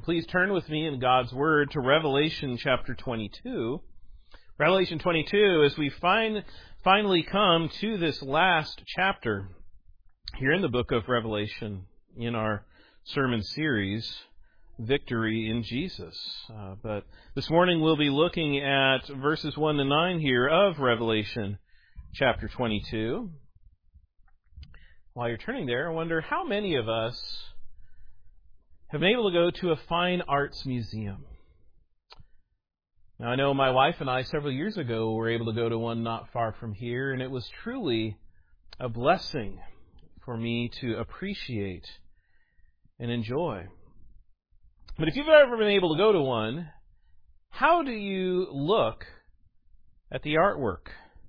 Please turn with me in God's Word to Revelation chapter 22. Revelation 22, as we finally come to this last chapter here in the book of Revelation in our sermon series, Victory in Jesus. But this morning we'll be looking at verses 1 to 9 here of Revelation chapter 22. While you're turning there, I wonder how many of us have been able to go to a fine arts museum. Now, I know my wife and I several years ago were able to go to one not far from here, and it was truly a blessing for me to appreciate and enjoy. But if you've ever been able to go to one, how do you look at the artwork?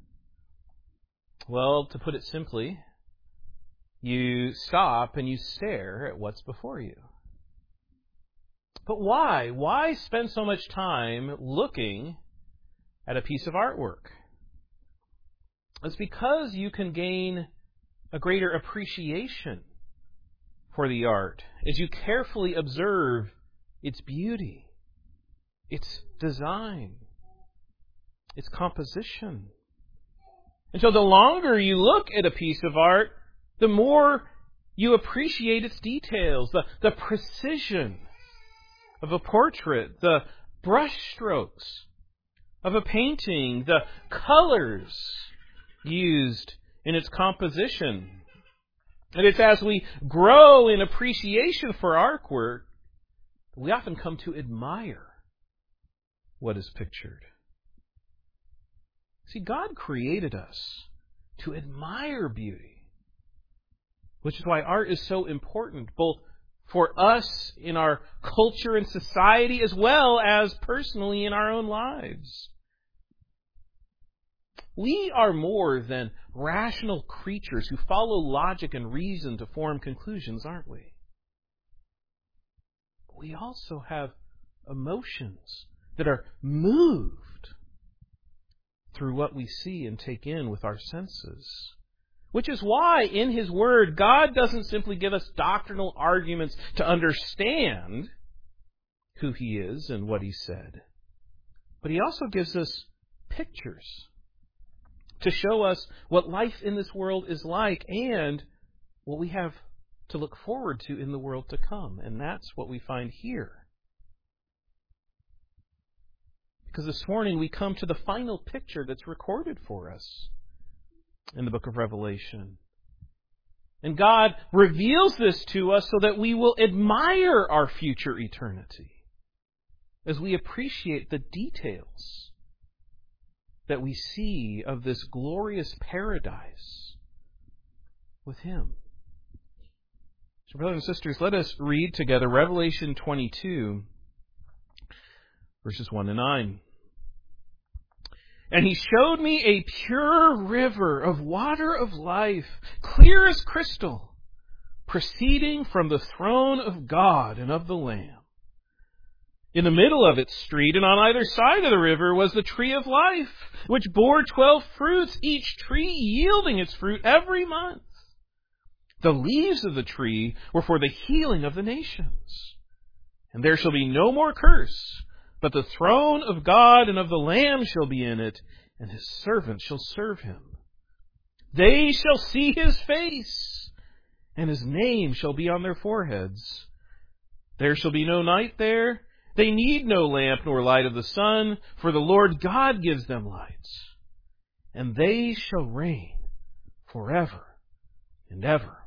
Well, to put it simply, you stop and you stare at what's before you. But why? Why spend so much time looking at a piece of artwork? It's because you can gain a greater appreciation for the art as you carefully observe its beauty, its design, its composition. And so the longer you look at a piece of art, the more you appreciate its details, the precision of a portrait, the brushstrokes of a painting, the colors used in its composition. And it's as we grow in appreciation for artwork, we often come to admire what is pictured. See, God created us to admire beauty, which is why art is so important, both for us in our culture and society, as well as personally in our own lives. We are more than rational creatures who follow logic and reason to form conclusions, aren't we? We also have emotions that are moved through what we see and take in with our senses. Which is why, in His Word, God doesn't simply give us doctrinal arguments to understand who He is and what He said, but He also gives us pictures to show us what life in this world is like and what we have to look forward to in the world to come. And that's what we find here. Because this morning we come to the final picture that's recorded for us in the book of Revelation. And God reveals this to us so that we will admire our future eternity as we appreciate the details that we see of this glorious paradise with Him. So, brothers and sisters, let us read together Revelation 22, verses 1 to 9. And He showed me a pure river of water of life, clear as crystal, proceeding from the throne of God and of the Lamb. In the middle of its street and on either side of the river was the tree of life, which bore 12 fruits, each tree yielding its fruit every month. The leaves of the tree were for the healing of the nations. And there shall be no more curse, but the throne of God and of the Lamb shall be in it, and His servants shall serve Him. They shall see His face, and His name shall be on their foreheads. There shall be no night there. They need no lamp nor light of the sun, for the Lord God gives them light. And they shall reign forever and ever.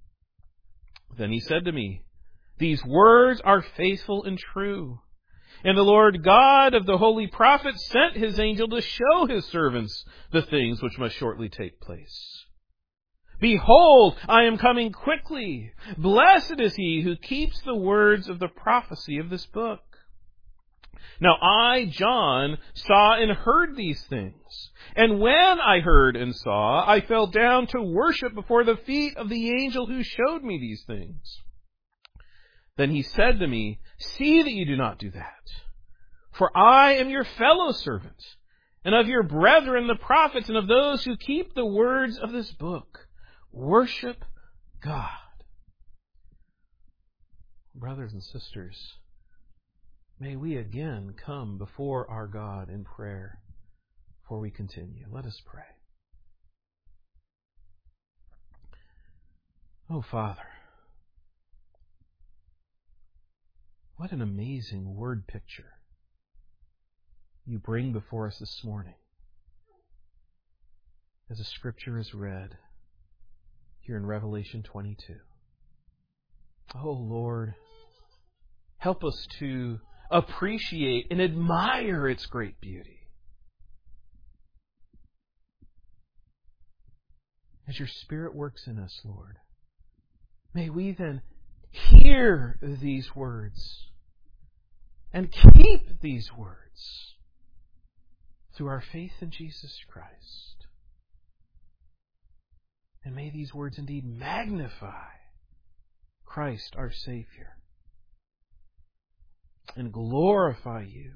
Then He said to me, These words are faithful and true. And the Lord God of the holy prophets sent His angel to show His servants the things which must shortly take place. Behold, I am coming quickly. Blessed is he who keeps the words of the prophecy of this book. Now I, John, saw and heard these things. And when I heard and saw, I fell down to worship before the feet of the angel who showed me these things. Then he said to me, See that you do not do that. For I am your fellow servant, and of your brethren the prophets, and of those who keep the words of this book. Worship God. Brothers and sisters, may we again come before our God in prayer before we continue. Let us pray. Oh, Father, what an amazing word picture you bring before us this morning as the Scripture is read here in Revelation 22. Oh, Lord, help us to appreciate and admire its great beauty. As your Spirit works in us, Lord, may we then hear these words and keep these words through our faith in Jesus Christ. And may these words indeed magnify Christ our Savior and glorify you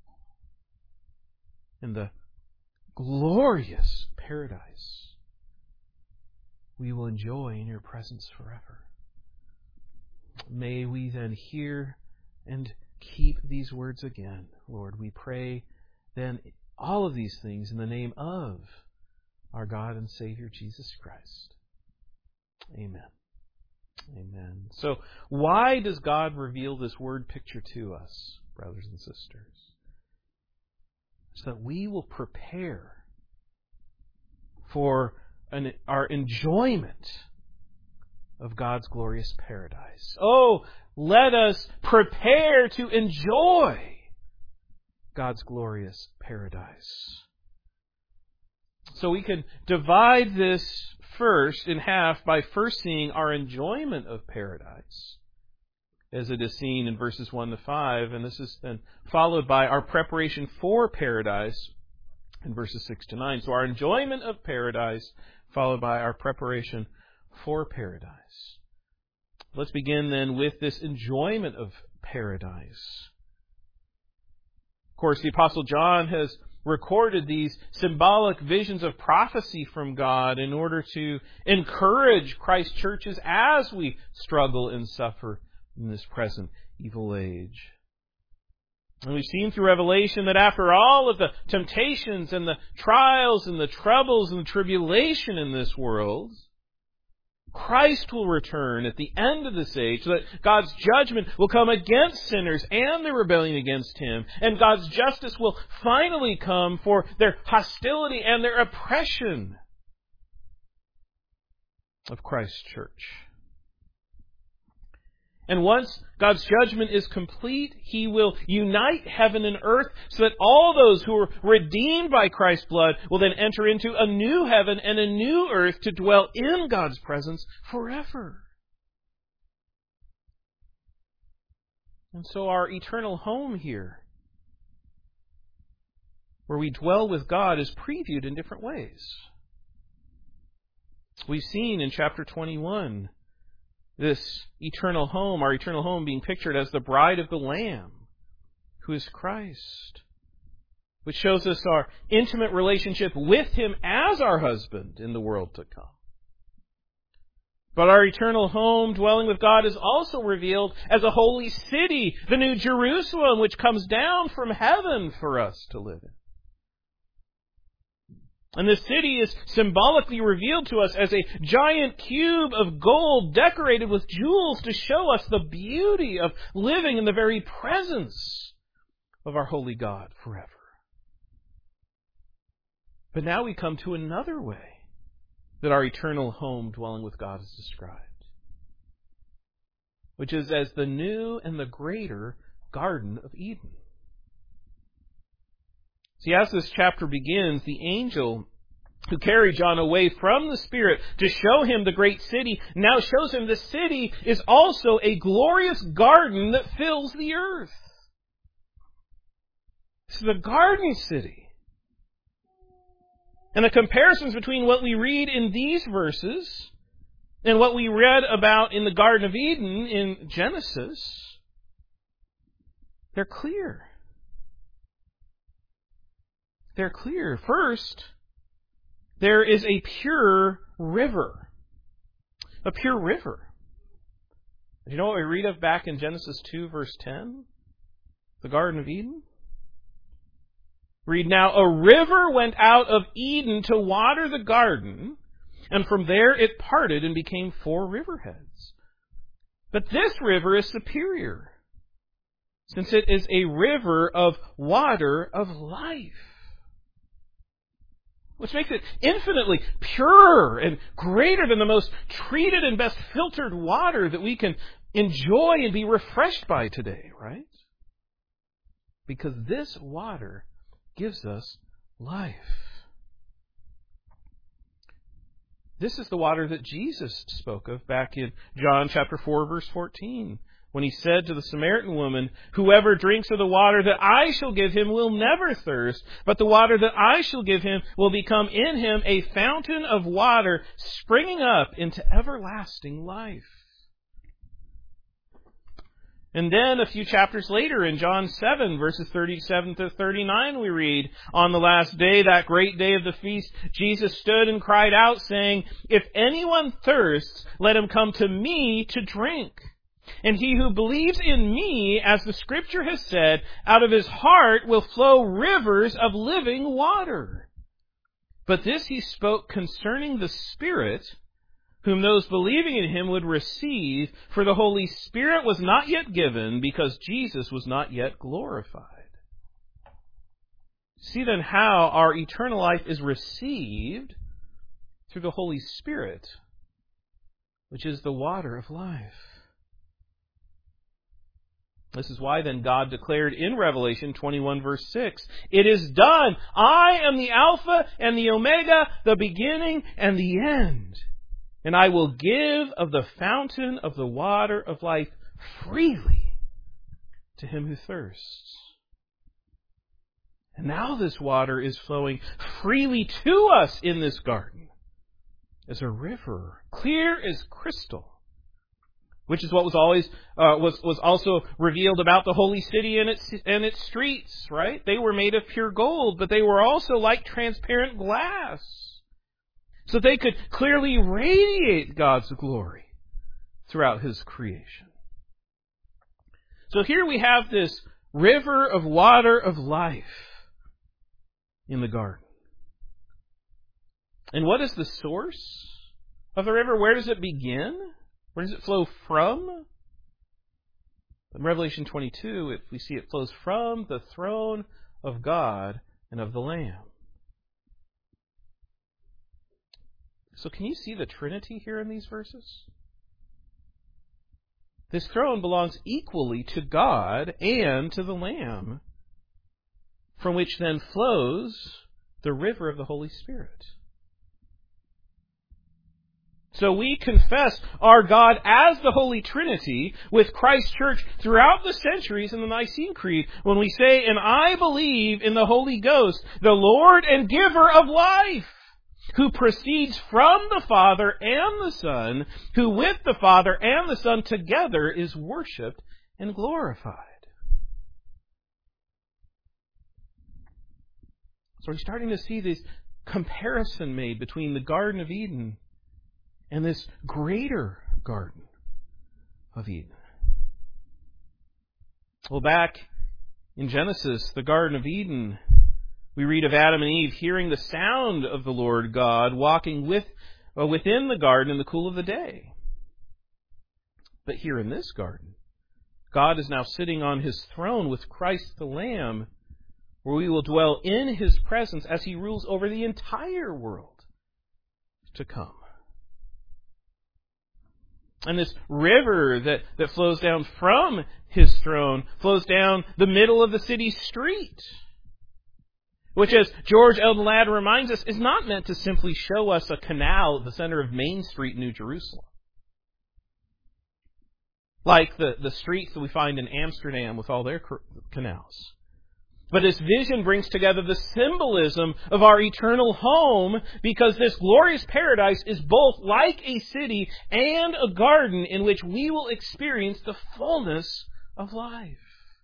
in the glorious paradise we will enjoy in your presence forever. May we then hear and keep these words again, Lord. We pray then all of these things in the name of our God and Savior Jesus Christ. Amen. Amen. So why does God reveal this word picture to us, brothers and sisters? So that we will prepare for our enjoyment of God's glorious paradise. Oh, let us prepare to enjoy God's glorious paradise. So we can divide this first in half by first seeing our enjoyment of paradise, as it is seen in verses 1 to 5, and this is then followed by our preparation for paradise in verses 6 to 9. So our enjoyment of paradise followed by our preparation for paradise. Let's begin then with this enjoyment of paradise. Of course, the Apostle John has recorded these symbolic visions of prophecy from God in order to encourage Christ's churches as we struggle and suffer in this present evil age. And we've seen through Revelation that after all of the temptations and the trials and the troubles and the tribulation in this world, Christ will return at the end of this age so that God's judgment will come against sinners and their rebellion against Him. And God's justice will finally come for their hostility and their oppression of Christ's church. And once God's judgment is complete, He will unite heaven and earth so that all those who are redeemed by Christ's blood will then enter into a new heaven and a new earth to dwell in God's presence forever. And so our eternal home here, where we dwell with God, is previewed in different ways. We've seen in chapter 21 this eternal home, our eternal home being pictured as the bride of the Lamb, who is Christ, which shows us our intimate relationship with Him as our husband in the world to come. But our eternal home, dwelling with God, is also revealed as a holy city, the New Jerusalem, which comes down from heaven for us to live in. And this city is symbolically revealed to us as a giant cube of gold decorated with jewels to show us the beauty of living in the very presence of our holy God forever. But now we come to another way that our eternal home dwelling with God is described, which is as the new and the greater Garden of Eden. See, as this chapter begins, the angel who carried John away from the Spirit to show him the great city now shows him the city is also a glorious garden that fills the earth. It's the garden city. And the comparisons between what we read in these verses and what we read about in the Garden of Eden in Genesis, they're clear. They're clear. First, there is a pure river. A pure river. Do you know what we read of back in Genesis 2, verse 10? the Garden of Eden? Read, now a river went out of Eden to water the garden, and from there it parted and became 4 riverheads. But this river is superior, since it is a river of water of life, which makes it infinitely purer and greater than the most treated and best filtered water that we can enjoy and be refreshed by today, right? Because this water gives us life. This is the water that Jesus spoke of back in John chapter 4, verse 14, when he said to the Samaritan woman, "Whoever drinks of the water that I shall give him will never thirst, but the water that I shall give him will become in him a fountain of water springing up into everlasting life." And then a few chapters later in John 7, verses 37 to 39, we read, "On the last day, that great day of the feast, Jesus stood and cried out, saying, 'If anyone thirsts, let him come to me to drink. And he who believes in me, as the Scripture has said, out of his heart will flow rivers of living water.' But this he spoke concerning the Spirit, whom those believing in him would receive, for the Holy Spirit was not yet given, because Jesus was not yet glorified." See then how our eternal life is received through the Holy Spirit, which is the water of life. This is why then God declared in Revelation 21 verse 6, "It is done. I am the Alpha and the Omega, the beginning and the end. And I will give of the fountain of the water of life freely to him who thirsts." And now this water is flowing freely to us in this garden as a river, clear as crystal, which is what was always was also revealed about the holy city and its streets, right? They were made of pure gold, but they were also like transparent glass, so they could clearly radiate God's glory throughout His creation. So here we have this river of water of life in the garden. And what is the source of the river? Where does it begin? Where does it flow from? In Revelation 22, we see it flows from the throne of God and of the Lamb. So can you see the Trinity here in these verses? This throne belongs equally to God and to the Lamb, from which then flows the river of the Holy Spirit. So we confess our God as the Holy Trinity with Christ's church throughout the centuries in the Nicene Creed when we say, "And I believe in the Holy Ghost, the Lord and giver of life, who proceeds from the Father and the Son, who with the Father and the Son together is worshipped and glorified." So we're starting to see this comparison made between the Garden of Eden and this greater Garden of Eden. Well, back in Genesis, the Garden of Eden, we read of Adam and Eve hearing the sound of the Lord God walking within the garden in the cool of the day. But here in this garden, God is now sitting on His throne with Christ the Lamb, where we will dwell in His presence as He rules over the entire world to come. And this river that flows down from His throne flows down the middle of the city street, which, as George Eldon Ladd reminds us, is not meant to simply show us a canal at the center of Main Street, New Jerusalem, like the streets that we find in Amsterdam with all their canals. But this vision brings together the symbolism of our eternal home, because this glorious paradise is both like a city and a garden in which we will experience the fullness of life.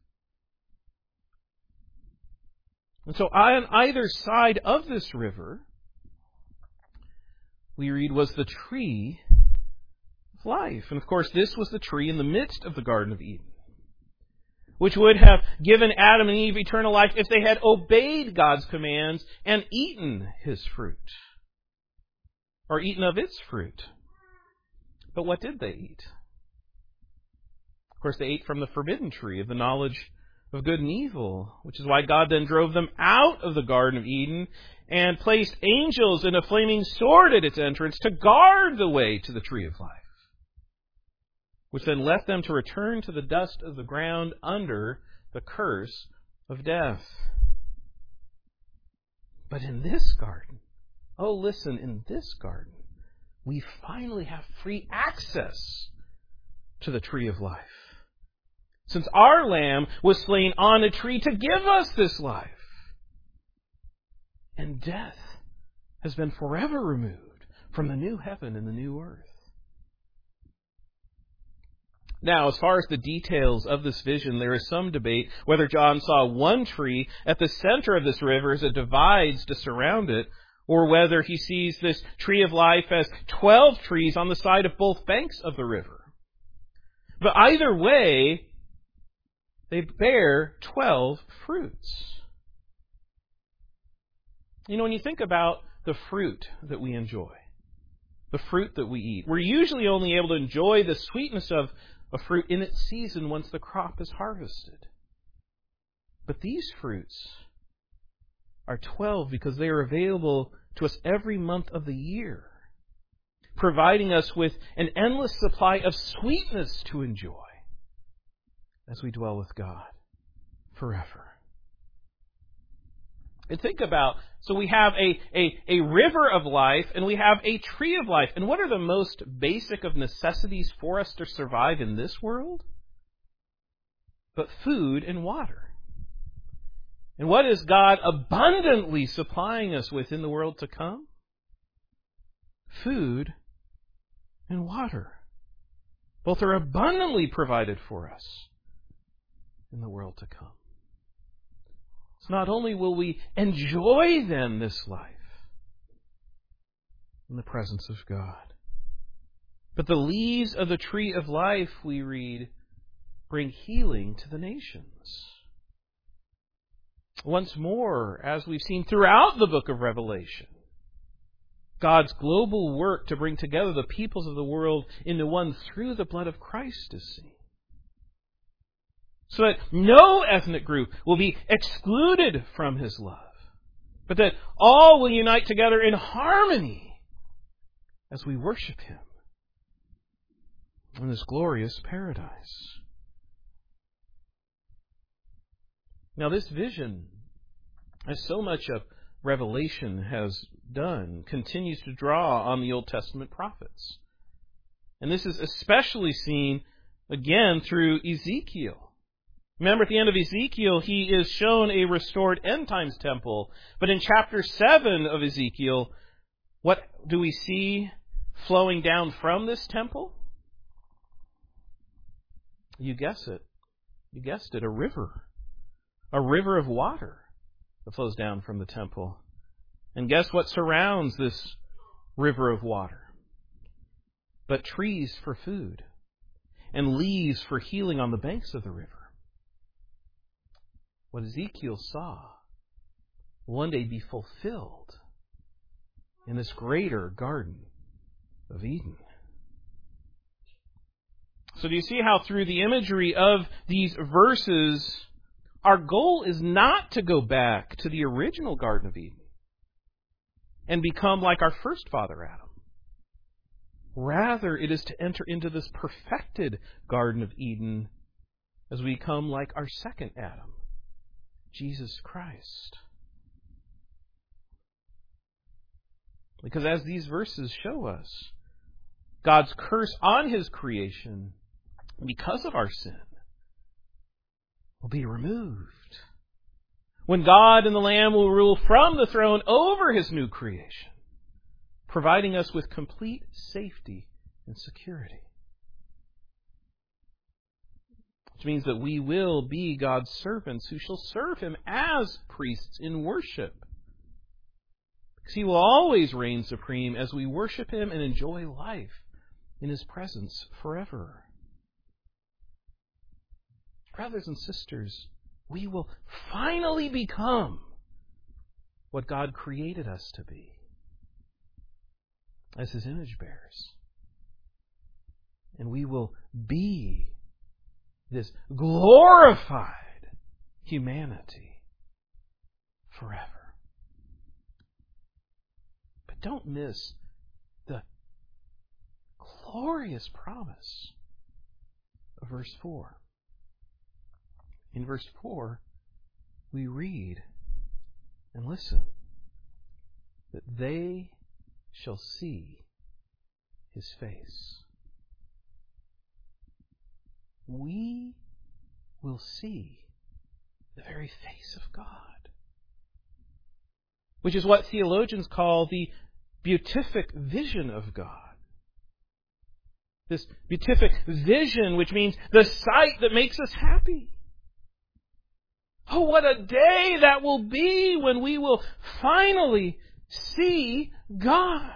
And so on either side of this river, we read, was the tree of life. And of course, this was the tree in the midst of the Garden of Eden, which would have given Adam and Eve eternal life if they had obeyed God's commands and eaten His fruit, or eaten of its fruit. But what did they eat? Of course, they ate from the forbidden tree of the knowledge of good and evil, which is why God then drove them out of the Garden of Eden and placed angels and a flaming sword at its entrance to guard the way to the tree of life, which then left them to return to the dust of the ground under the curse of death. But in this garden, oh listen, in this garden, we finally have free access to the tree of life, since our Lamb was slain on a tree to give us this life. And death has been forever removed from the new heaven and the new earth. Now, as far as the details of this vision, there is some debate whether John saw one tree at the center of this river as it divides to surround it, or whether he sees this tree of life as 12 trees on the side of both banks of the river. But either way, they bear 12 fruits. You know, when you think about the fruit that we enjoy, the fruit that we eat, we're usually only able to enjoy the sweetness of a fruit in its season once the crop is harvested. But these fruits are 12 because they are available to us every month of the year, providing us with an endless supply of sweetness to enjoy as we dwell with God forever. And think about, so we have a river of life and we have a tree of life. And what are the most basic of necessities for us to survive in this world? But food and water. And what is God abundantly supplying us with in the world to come? Food and water. Both are abundantly provided for us in the world to come. So not only will we enjoy then this life in the presence of God, but the leaves of the tree of life, we read, bring healing to the nations. Once more, as we've seen throughout the book of Revelation, God's global work to bring together the peoples of the world into one through the blood of Christ is seen. So that no ethnic group will be excluded from His love, but that all will unite together in harmony as we worship Him in this glorious paradise. Now, this vision, as so much of Revelation has done, continues to draw on the Old Testament prophets. And this is especially seen again through Ezekiel. Remember, at the end of Ezekiel, he is shown a restored end times temple. But in chapter 7 of Ezekiel, what do we see flowing down from this temple? You guess it. You guessed it, a river. A river of water that flows down from the temple. And guess what surrounds this river of water? But trees for food and leaves for healing on the banks of the river. What Ezekiel saw will one day be fulfilled in this greater Garden of Eden. So do you see how through the imagery of these verses, our goal is not to go back to the original Garden of Eden and become like our first father Adam. Rather, it is to enter into this perfected Garden of Eden as we become like our second Adam, Jesus Christ. Because as these verses show us, God's curse on His creation, because of our sin, will be removed. When God and the Lamb will rule from the throne over His new creation, providing us with complete safety and security. Which means that we will be God's servants who shall serve Him as priests in worship. Because He will always reign supreme as we worship Him and enjoy life in His presence forever. brothers and sisters, we will finally become what God created us to be as His image bearers. And we will be this glorified humanity forever. But don't miss the glorious promise of verse 4. In verse 4, we read and listen that they shall see His face. We will see the very face of God, which is what theologians call the beatific vision of God. This beatific vision, which means the sight that makes us happy. Oh, what a day that will be when we will finally see God.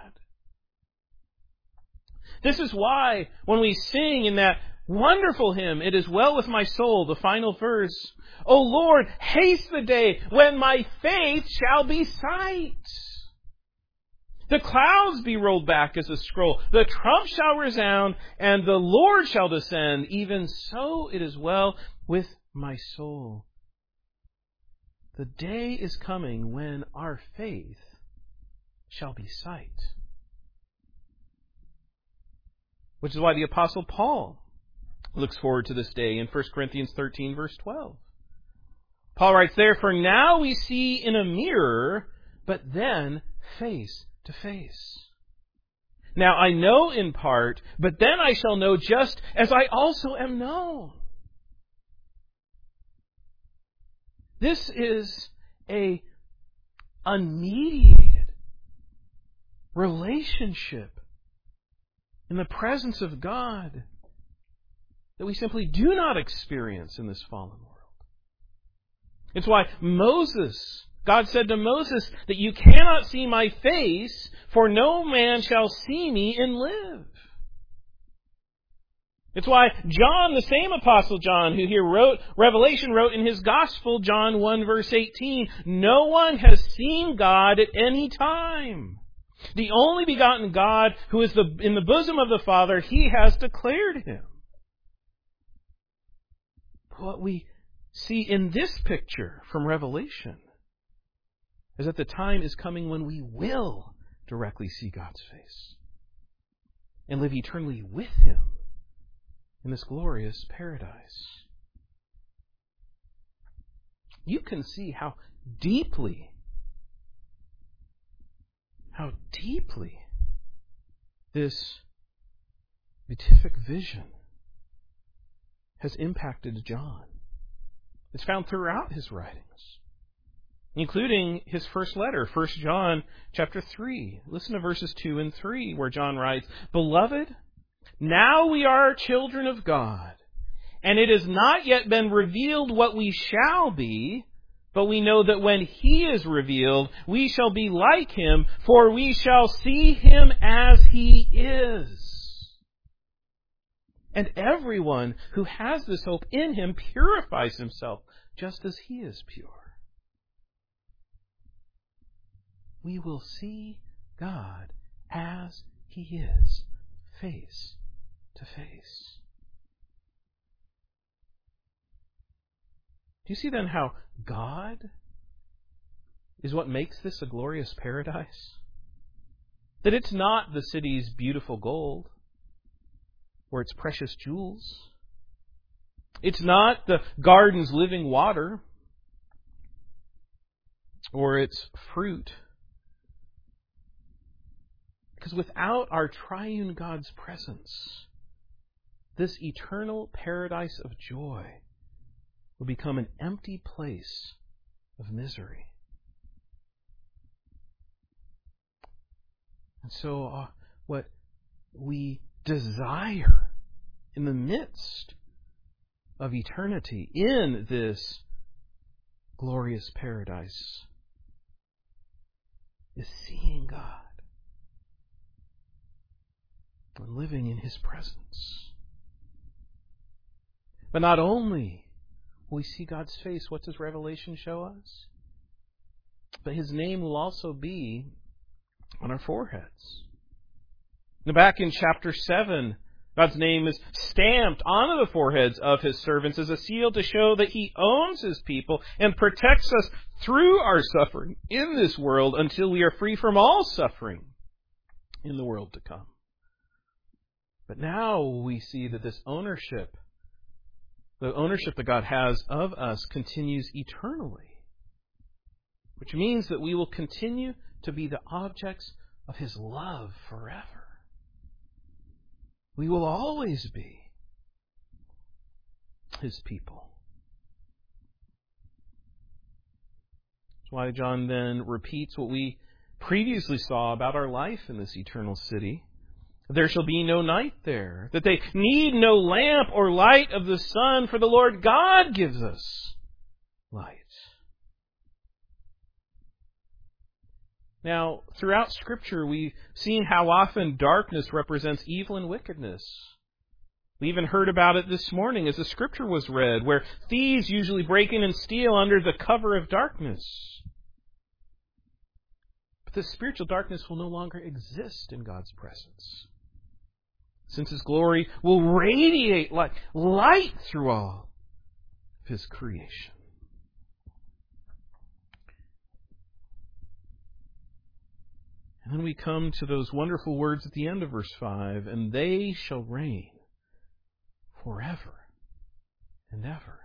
This is why when we sing in that wonderful hymn, "It is well with my soul," the final verse, "O Lord, haste the day when my faith shall be sight. The clouds be rolled back as a scroll, the trump shall resound, and the Lord shall descend. Even so it is well with my soul." The day is coming when our faith shall be sight. Which is why the Apostle Paul looks forward to this day in 1 Corinthians 13, verse 12. Paul writes there, "For now we see in a mirror, but then face to face. Now I know in part, but then I shall know just as I also am known." This is a unmediated relationship in the presence of God that we simply do not experience in this fallen world. It's why God said to Moses that you cannot see my face, for no man shall see me and live. It's why John, the same Apostle John, who here wrote Revelation, wrote in his Gospel, John 1, verse 18, "No one has seen God at any time. The only begotten God, who is in the bosom of the Father, He has declared Him." What we see in this picture from Revelation is that the time is coming when we will directly see God's face and live eternally with Him in this glorious paradise. You can see how deeply this beatific vision has impacted John. It's found throughout his writings, including his first letter, 1 John chapter 3. Listen to verses 2 and 3, where John writes, "Beloved, now we are children of God, and it has not yet been revealed what we shall be, but we know that when He is revealed, we shall be like Him, for we shall see Him as He is. And everyone who has this hope in Him purifies himself, just as He is pure." We will see God as He is, face to face. Do you see then how God is what makes this a glorious paradise? That it's not the city's beautiful gold or its precious jewels. It's not the garden's living water or its fruit. Because without our triune God's presence, this eternal paradise of joy will become an empty place of misery. And so what we desire in the midst of eternity in this glorious paradise is seeing God and living in His presence. But not only we see God's face. What does Revelation show us? But His name will also be on our foreheads. Now back in chapter 7, God's name is stamped onto the foreheads of His servants as a seal to show that He owns His people and protects us through our suffering in this world until we are free from all suffering in the world to come. But now we see that this ownership, the ownership that God has of us, continues eternally, which means that we will continue to be the objects of His love forever. We will always be His people. That's why John then repeats what we previously saw about our life in this eternal city. There shall be no night there, that they need no lamp or light of the sun, for the Lord God gives us light. Now, throughout Scripture, we've seen how often darkness represents evil and wickedness. We even heard about it this morning as the Scripture was read, where thieves usually break in and steal under the cover of darkness. But this spiritual darkness will no longer exist in God's presence, since His glory will radiate like light through all of His creation. And then we come to those wonderful words at the end of verse 5, and they shall reign forever and ever.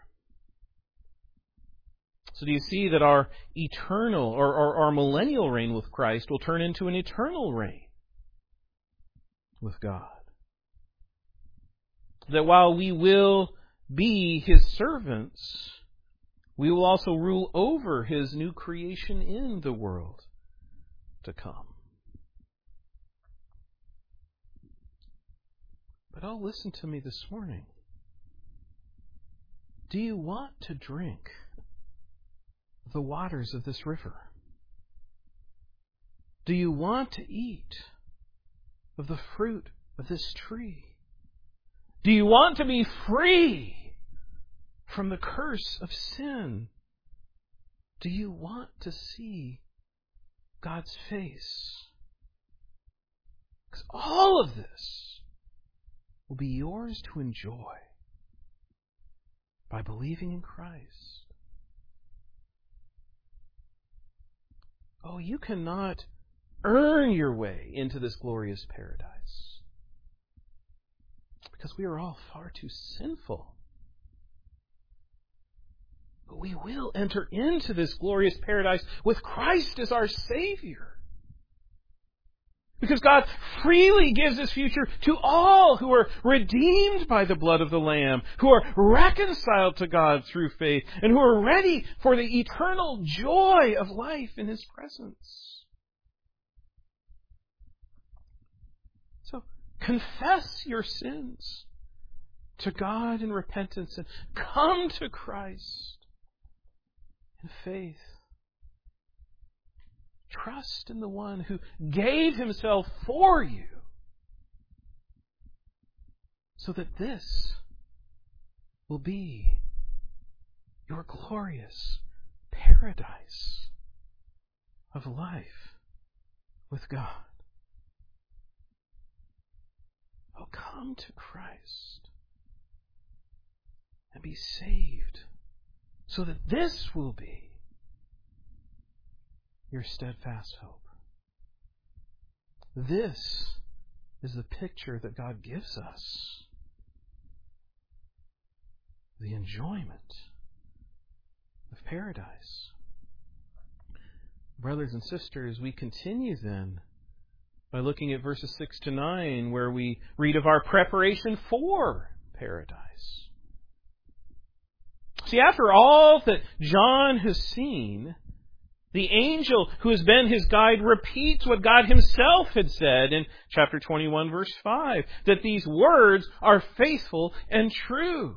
So do you see that our eternal or our millennial reign with Christ will turn into an eternal reign with God? That while we will be His servants, we will also rule over His new creation in the world to come. But listen to me this morning. Do you want to drink the waters of this river? Do you want to eat of the fruit of this tree? Do you want to be free from the curse of sin? Do you want to see God's face? Because all of this will be yours to enjoy by believing in Christ. Oh, you cannot earn your way into this glorious paradise, because we are all far too sinful. But we will enter into this glorious paradise with Christ as our Savior. Because God freely gives His future to all who are redeemed by the blood of the Lamb, who are reconciled to God through faith, and who are ready for the eternal joy of life in His presence. So confess your sins to God in repentance and come to Christ in faith. Trust in the one who gave Himself for you, so that this will be your glorious paradise of life with God. Oh, come to Christ and be saved, so that this will be your steadfast hope. This is the picture that God gives us. The enjoyment of paradise. Brothers and sisters, we continue then by looking at verses 6 to 9, where we read of our preparation for paradise. See, after all that John has seen, the angel who has been his guide repeats what God Himself had said in chapter 21, verse 5, that these words are faithful and true.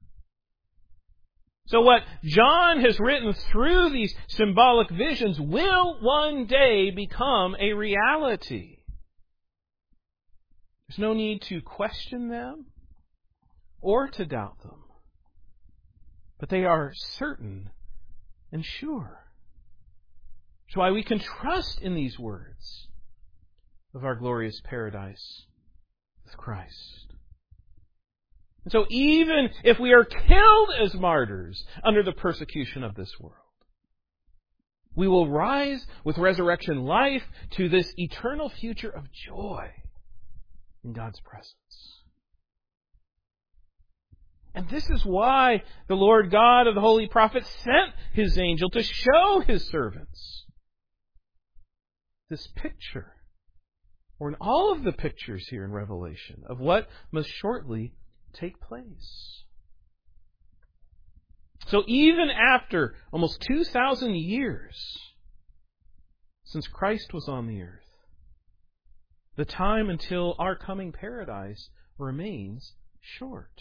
So what John has written through these symbolic visions will one day become a reality. There's no need to question them or to doubt them. but they are certain and sure. That's why we can trust in these words of our glorious paradise with Christ. And so even if we are killed as martyrs under the persecution of this world, we will rise with resurrection life to this eternal future of joy in God's presence. And this is why the Lord God of the holy prophets sent His angel to show His servants this picture, or in all of the pictures here in Revelation, of what must shortly take place. So even after almost 2,000 years since Christ was on the earth, the time until our coming paradise remains short.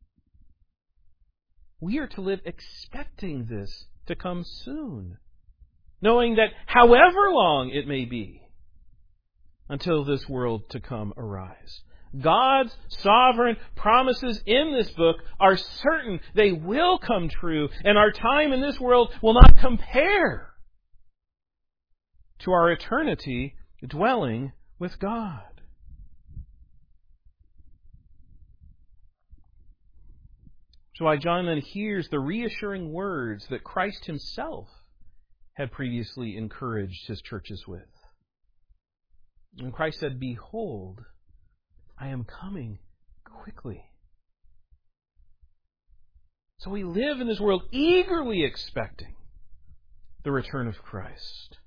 We are to live expecting this to come soon, knowing that however long it may be until this world to come arise, God's sovereign promises in this book are certain. They will come true, and our time in this world will not compare to our eternity dwelling with God. So why John then hears the reassuring words that Christ Himself had previously encouraged His churches with. And Christ said, "Behold, I am coming quickly." So we live in this world eagerly expecting the return of Christ.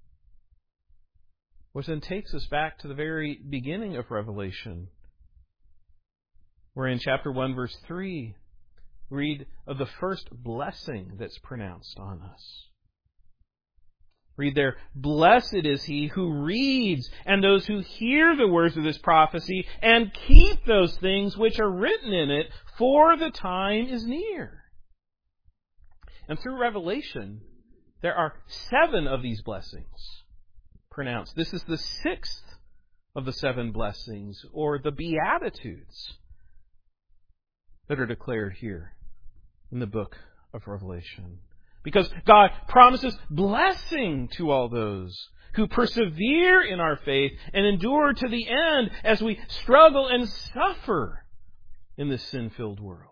Which then takes us back to the very beginning of Revelation, where in chapter 1, verse 3, we read of the first blessing that's pronounced on us. Read there, "Blessed is he who reads, and those who hear the words of this prophecy, and keep those things which are written in it, for the time is near." And through Revelation, there are 7 of these blessings pronounced. This is the 6th of the 7 blessings, or the Beatitudes, that are declared here in the book of Revelation. Because God promises blessing to all those who persevere in our faith and endure to the end as we struggle and suffer in this sin-filled world.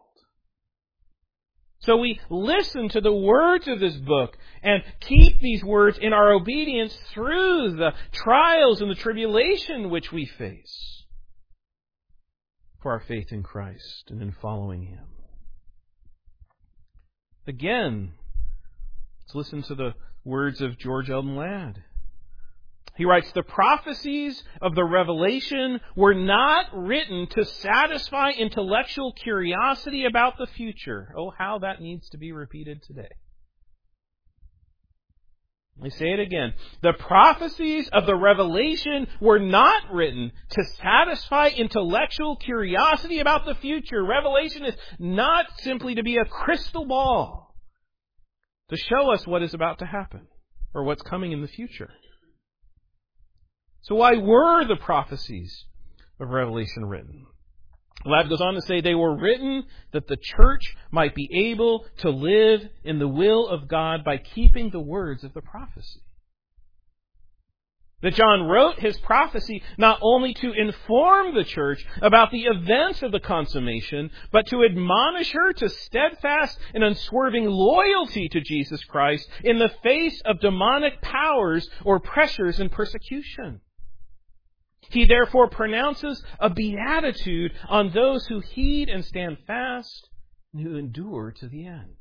So we listen to the words of this book and keep these words in our obedience through the trials and the tribulation which we face for our faith in Christ and in following Him. Again, let's listen to the words of George Eldon Ladd. He writes, "The prophecies of the Revelation were not written to satisfy intellectual curiosity about the future." Oh, how that needs to be repeated today. Let me say it again. The prophecies of the Revelation were not written to satisfy intellectual curiosity about the future. Revelation is not simply to be a crystal ball to show us what is about to happen or what's coming in the future. So why were the prophecies of Revelation written? Ladd goes on to say they were written that the church might be able to live in the will of God by keeping the words of the prophecy. That John wrote his prophecy not only to inform the church about the events of the consummation, but to admonish her to steadfast and unswerving loyalty to Jesus Christ in the face of demonic powers or pressures and persecution. He therefore pronounces a beatitude on those who heed and stand fast and who endure to the end.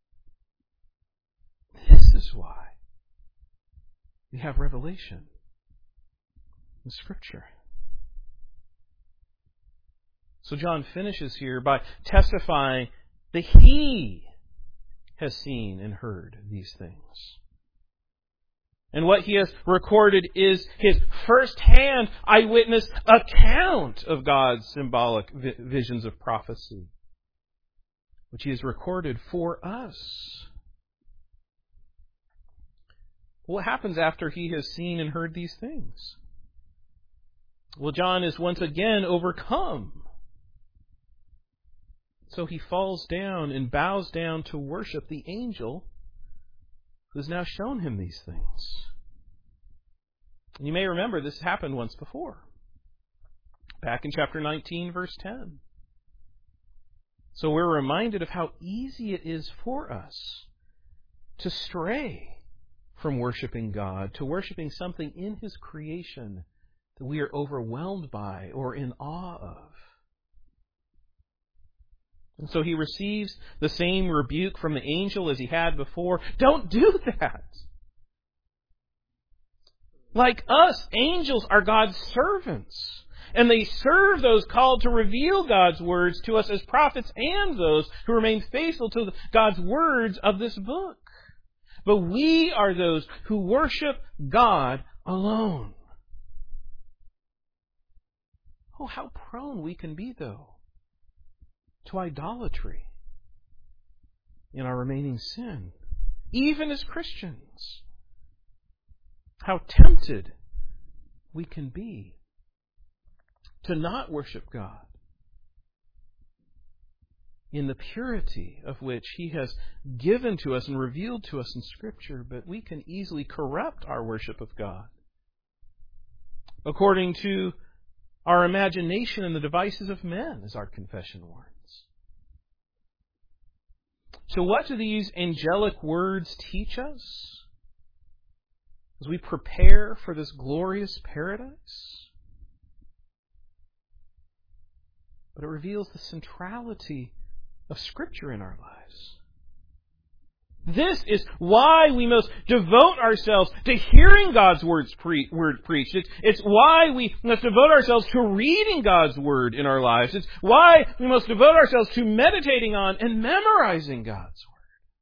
This is why we have Revelation in Scripture. So John finishes here by testifying that he has seen and heard these things. And what he has recorded is his first-hand eyewitness account of God's symbolic visions of prophecy, which he has recorded for us. What happens after he has seen and heard these things? Well, John is once again overcome. So he falls down and bows down to worship the angel who's now shown him these things. And you may remember this happened once before. Back in chapter 19, verse 10. So we're reminded of how easy it is for us to stray from worshiping God, to worshiping something in His creation that we are overwhelmed by or in awe of. And so he receives the same rebuke from the angel as he had before. Don't do that! Like us, angels are God's servants. And they serve those called to reveal God's words to us as prophets and those who remain faithful to God's words of this book. But we are those who worship God alone. Oh, how prone we can be, though, to idolatry in our remaining sin, even as Christians. How tempted we can be to not worship God in the purity of which He has given to us and revealed to us in Scripture, but we can easily corrupt our worship of God according to our imagination and the devices of men, as our confession warns. So what do these angelic words teach us as we prepare for this glorious paradise? But it reveals the centrality of Scripture in our lives. This is why we must devote ourselves to hearing God's word preached. It's why we must devote ourselves to reading God's word in our lives. It's why we must devote ourselves to meditating on and memorizing God's word.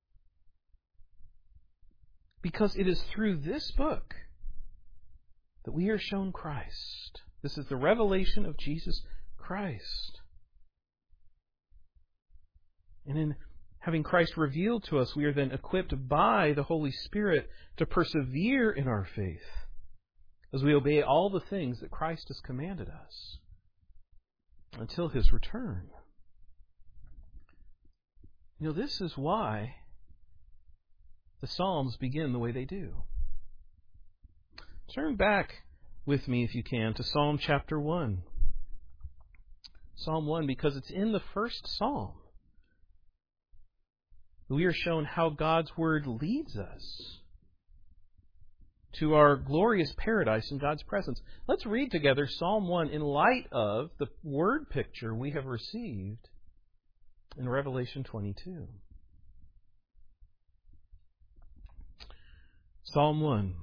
Because it is through this book that we are shown Christ. This is the revelation of Jesus Christ. And in having Christ revealed to us, we are then equipped by the Holy Spirit to persevere in our faith as we obey all the things that Christ has commanded us until His return. You know, this is why the Psalms begin the way they do. Turn back with me, if you can, to Psalm chapter 1. Psalm 1, because it's in the first Psalm we are shown how God's Word leads us to our glorious paradise in God's presence. Let's read together Psalm 1 in light of the word picture we have received in Revelation 22. Psalm 1.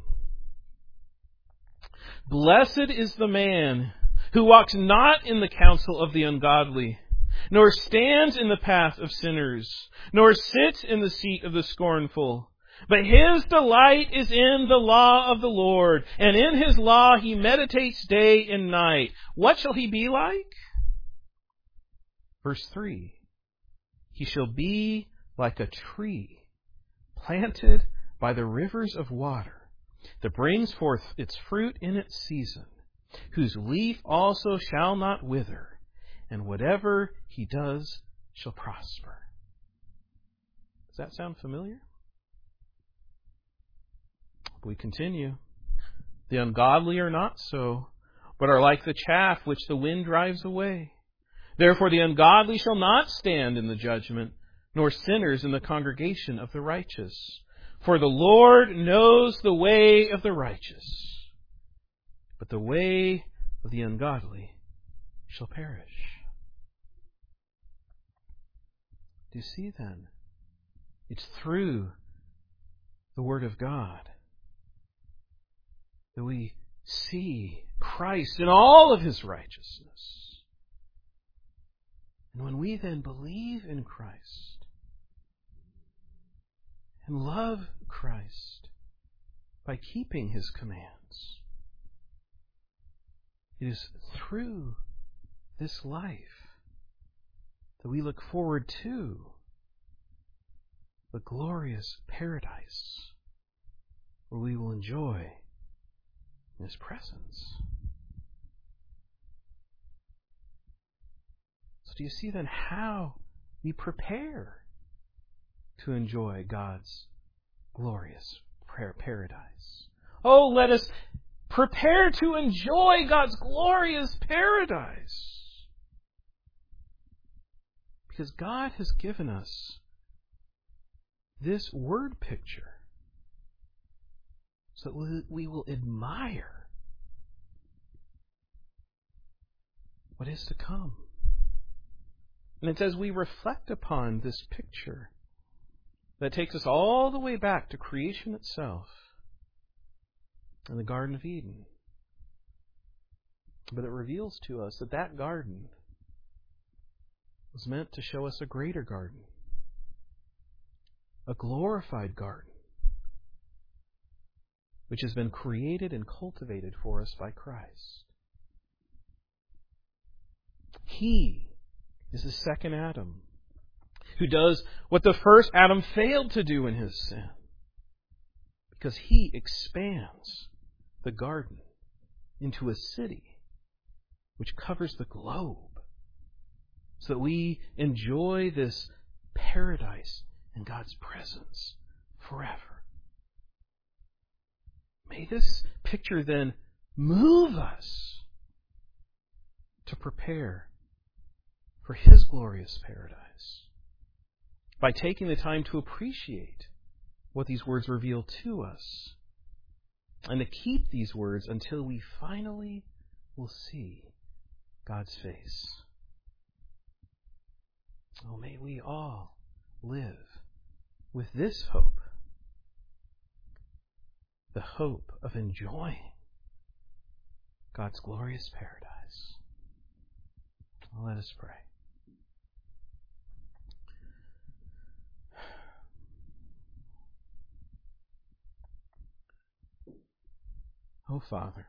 Blessed is the man who walks not in the counsel of the ungodly, nor stands in the path of sinners, nor sits in the seat of the scornful. But his delight is in the law of the Lord, and in His law he meditates day and night. What shall he be like? Verse 3. He shall be like a tree planted by the rivers of water, that brings forth its fruit in its season, whose leaf also shall not wither, and whatever he does shall prosper. Does that sound familiar? We continue. The ungodly are not so, but are like the chaff which the wind drives away. Therefore the ungodly shall not stand in the judgment, nor sinners in the congregation of the righteous. For the Lord knows the way of the righteous, but the way of the ungodly shall perish. Do you see then? It's through the Word of God that we see Christ in all of His righteousness. And when we then believe in Christ and love Christ by keeping His commands, it is through this life that we look forward to the glorious paradise where we will enjoy His presence. So do you see then how we prepare to enjoy God's glorious paradise. Oh, let us prepare to enjoy God's glorious paradise. Because God has given us this word picture so that we will admire what is to come. And it's as we reflect upon this picture that takes us all the way back to creation itself in the Garden of Eden. But it reveals to us that that garden was meant to show us a greater garden, a glorified garden, which has been created and cultivated for us by Christ. He is the second Adam, who does what the first Adam failed to do in his sin, because he expands the garden into a city which covers the globe, so that we enjoy this paradise in God's presence forever. May this picture then move us to prepare for His glorious paradise by taking the time to appreciate what these words reveal to us and to keep these words until we finally will see God's face. Oh, may we all live with this hope, the hope of enjoying God's glorious paradise. Let us pray. Oh, Father,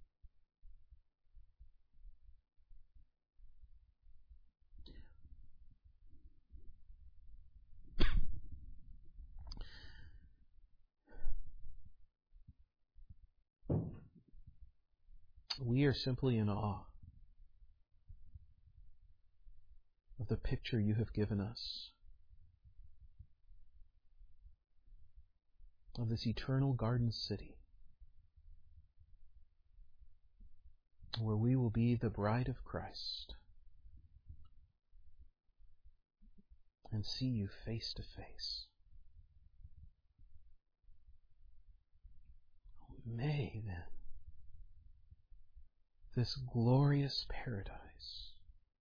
we are simply in awe of the picture you have given us of this eternal garden city where we will be the bride of Christ and see you face to face. May then this glorious paradise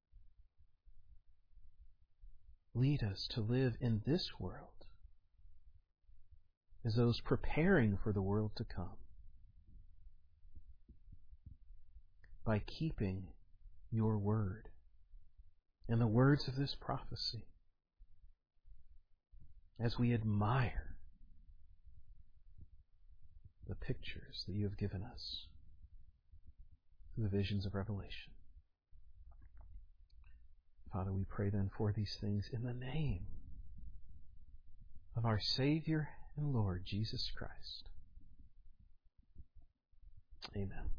lead us to live in this world as those preparing for the world to come, by keeping your word and the words of this prophecy as we admire the pictures that you have given us through the visions of Revelation. Father, we pray then for these things in the name of our Savior and Lord Jesus Christ. Amen.